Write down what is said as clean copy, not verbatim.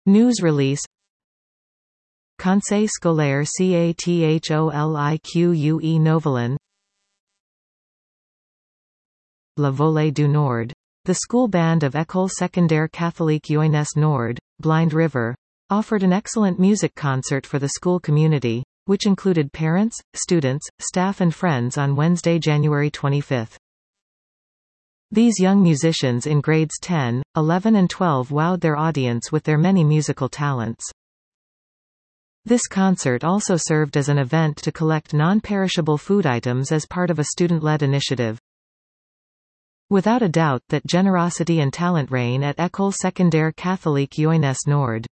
News release. Conseil scolaire Catholique Novelin. La Volée du Nord. The school band of École Secondaire Catholique Jeunesse Nord, Blind River, offered an excellent music concert for the school community, which included parents, students, staff and friends on Wednesday, January 25. These young musicians in grades 10, 11 and 12 wowed their audience with their many musical talents. This concert also served as an event to collect non-perishable food items as part of a student-led initiative. Without a doubt that generosity and talent reign at École Secondaire Catholique Jeunesse Nord.